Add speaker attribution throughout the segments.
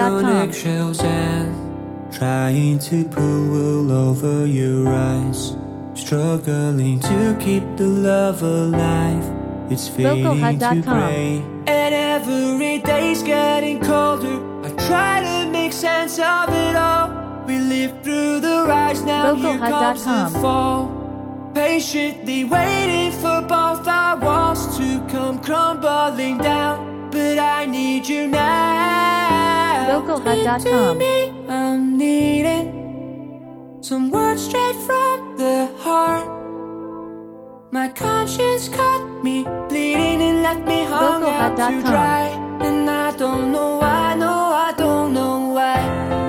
Speaker 1: on
Speaker 2: vocalhut.com.
Speaker 1: eggshells and trying to pull wool over your eyes, struggling to keep the love alive. It's fading to
Speaker 2: vocalhut.com.
Speaker 1: gray, and every day's getting colder. I try to make sense of it all. We live through the rise, now here comes the
Speaker 2: vocalhut.com.
Speaker 1: fall. Patiently waiting for both our walls to come crumbling down, but I need you now.
Speaker 2: vocalhut.com.
Speaker 1: I'm needing some words straight from the heart. My conscience cut me bleeding and left me hung out to
Speaker 2: vocalhut.com.
Speaker 1: dry, and I don't know why, no, I don't know why.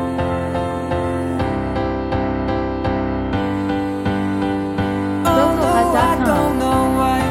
Speaker 1: Oh no, I don't know why.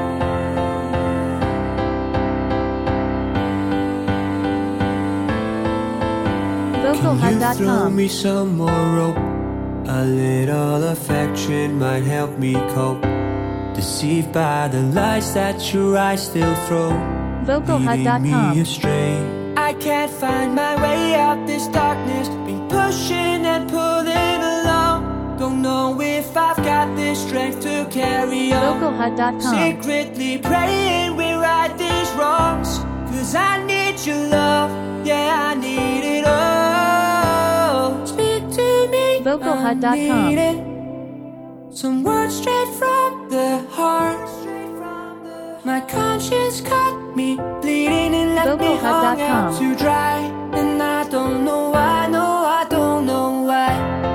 Speaker 1: Can you throw
Speaker 2: vocalhut.com.
Speaker 1: me some more rope? A little affection might help me cope. Deceived by the lies that your eyes still throw, leading me
Speaker 2: vocalhut.com.
Speaker 1: astray. I can't find my way out this darkness, been pushing and pulling along. Don't know if I've got the strength to carry on.
Speaker 2: vocalhut.com.
Speaker 1: Secretly praying we right these wrongs, 'cause I need your love, yeah, I need it all. Speak to me,
Speaker 2: vocalhut.com.
Speaker 1: I'm needing some words straight from the heart. My conscience cut me bleeding and left me hung out
Speaker 2: vocalhut.com.
Speaker 1: to dry, and I don't know why, no, I don't know why.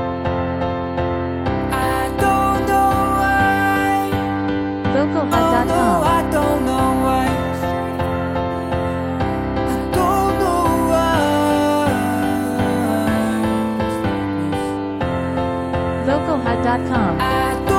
Speaker 1: I don't know why. Oh no,
Speaker 2: vocalhut.com.
Speaker 1: I don't know why. I don't know why.
Speaker 2: vocalhut.com.
Speaker 1: I